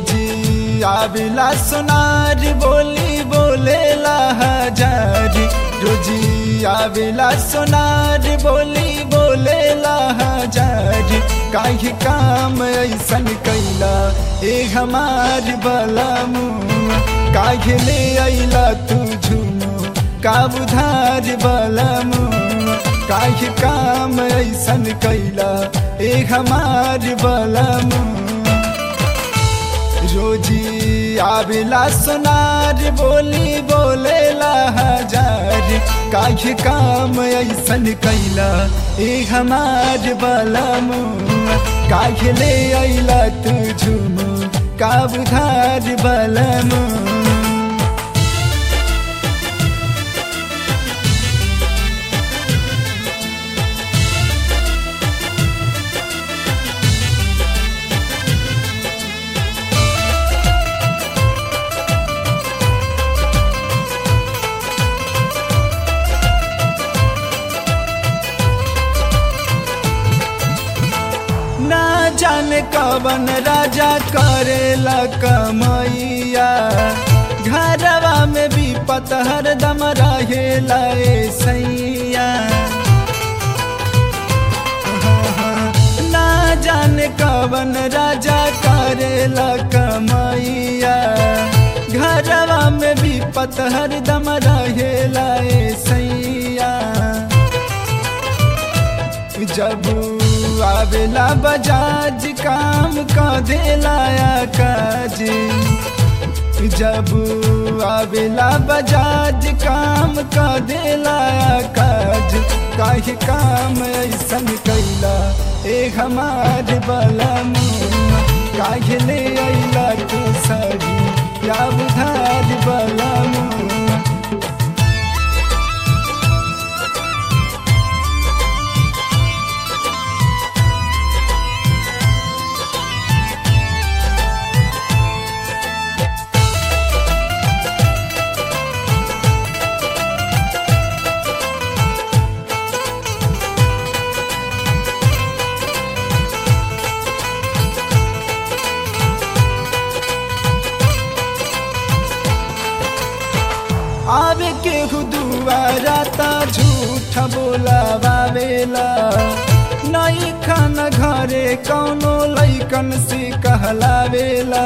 रोजी आविला सोनार बोली बोलेला हजार रोजी आविला सोनार बोली बोलेला हजार काहे काम ऐसन कैला ए हमार बलमू काहे ले अइला तू झुमू का बुधार बलमू काहे काम ऐसन कैला ए हमार बलमू रोजी आविला सोनार बोली बोलेला हजार काहे काम ऐसन कैला ए हमार बलमू काहे ले अइला तू झुमू का बुधार बलमू जाने कवन राजा करेला कमैया घरवा में विपत हरदम रहेला सैया ना जाने कवन राजा करेला कमैया घरवा में विपत हरदम रहेला सैया जब आवेला बजाज काम का देलाया काज जब आवेला बजाज काम का देलाया काज काहे काम ऐसन कैला ए हमार बलमू काहे ले अइला तू सरी या बुधार बलमू आवे के दुआरा ता झूठ बोलावेला नई खान घरे कौनो लइकन से कहलावेला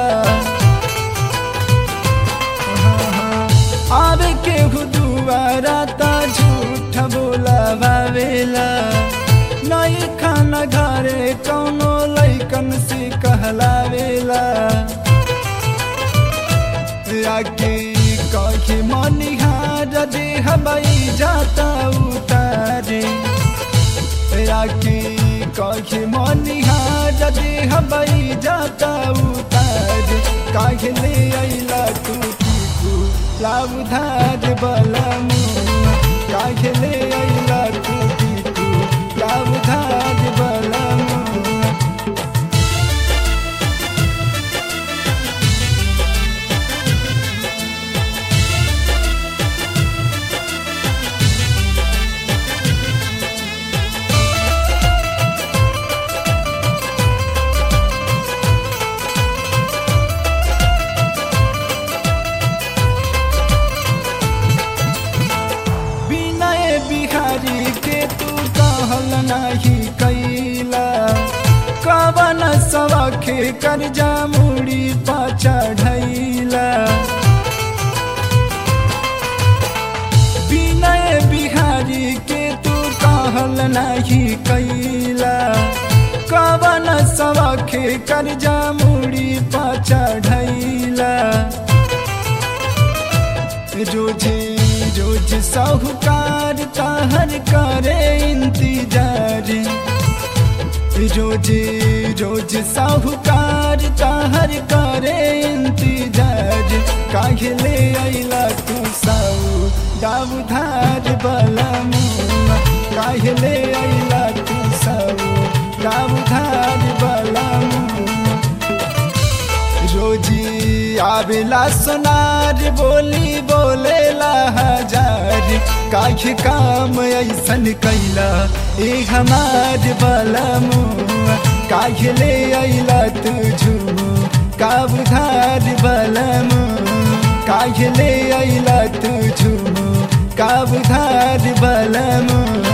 आवे के दुआरा ता झूठ बोलावेला नई खान घरे कौनो लइकन से कहलावेला आके कहे मनिहार दे हवाई जाता उतारे आके कहे मनिहार दे हवाई जाता उतारे काहे ले अइला तू लाउधार बलमू काहे ले अइला तू लाउधार बलमू बिहारी के तू कहल नाही कैला कवन सवखे कर्जा मुड़ी पाचा ढैला विनय बिहारी के तू कहल नाही कैला कवन सवखे कर्जा मुड़ी पाचा ढैला रोजी रोज साहूकार ताहर करे इंतजार रोज रोज साहूकार ताहर करे इंतजार काहे ले अइला तू साऊ दाउधार बलमू काहे ले अइला तू साऊ दाउधार बलमू रोजी आविला सोनार बोली बोलेला हजार काहे काम ऐसन कैला ए हमार बलमू काहे ले अइला तू झुमू का उधार बलम काहे ले अइला तू झूम का उधार बलम